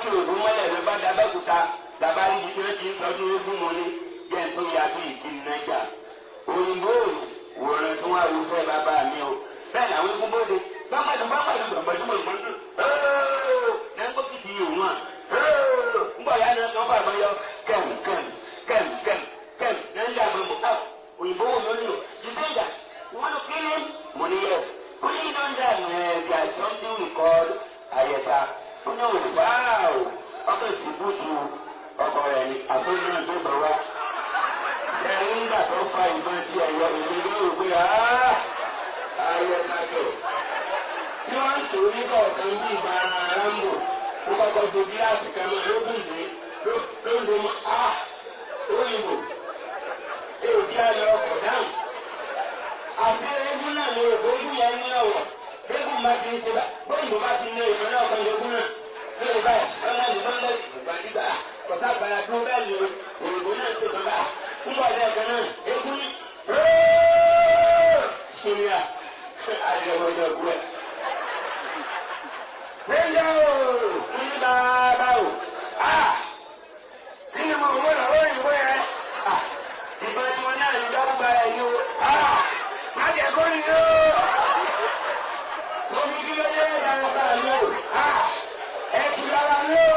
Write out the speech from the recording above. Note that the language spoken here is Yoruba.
kí òògùn mọ́lẹ̀ ló bá dábẹ́kúta bàbá yìí tí wọ́n ti ń sọdún eégún mu ní jẹ́ tó yà bí ìkíni nájà òyìnbó wòran tí wọ́n awùsẹ́ bàbá mi o bẹ́ẹ̀ làwọn eégún bóde bámadù gbọ̀ngbọ̀dúmọ̀ nẹ́gbọ́kìtì yìí wọ́n ńgbọ̀ ya ni wọ́n bá yọ kẹ́m nájà gbọ̀ngbọ̀ òyìnbó wò lónìí o jìbẹ́jà wọ́n lọ kí ni mo ní yẹs ó ní nọ́ńdà there is something we call ayẹta ó ní wáò ọkọ̀ ìsìnkú ọkọ̀ rẹ̀ ni àtúntò náà tó bọ̀ wá ẹ̀rín nígbà tó fa ìbọn tí ẹ̀yọ èmi yóò gbé ayẹta kẹ̀ tí wọ́n ń tò ní kọ̀ọ̀kan bí ìgbà rambo ó kọ́kọ́ do gíláàsì kan náà lókùn dé lóńdó mọ́ òyìnbó èyí tí a lọ ọkọ̀ dáhùn àti eégún náà ní òkú ojú yẹn ní ọ̀wọ̀ eégún bá ti ń ṣe bá bóyìnbó bá ti ní ìfẹ́ náà kan lógún náà lórí báyìí lọ́nà ní bọ́ńdẹ́ ìgbàdìgbà kọ̀sá àgbàlá tó bẹ́ẹ̀ ni òyìnbó náà ṣe bàbá nígbà ọ̀dẹ́ ẹ̀kan náà eégún ní kúrìà àdìẹ̀wọ̀dẹ̀ ọ̀gbẹ́. Lẹ́yìn ooo ní bàbá o kí ni mo wọ́n lọ́wọ́ òyìnbó yẹn ìbọn tí wọ́n náà ń dọ́gba ẹ̀ ní o àdìẹ̀kọ́ ni yóò omi kí ló dé dáadáa ní o ẹ̀ tù lára ní o.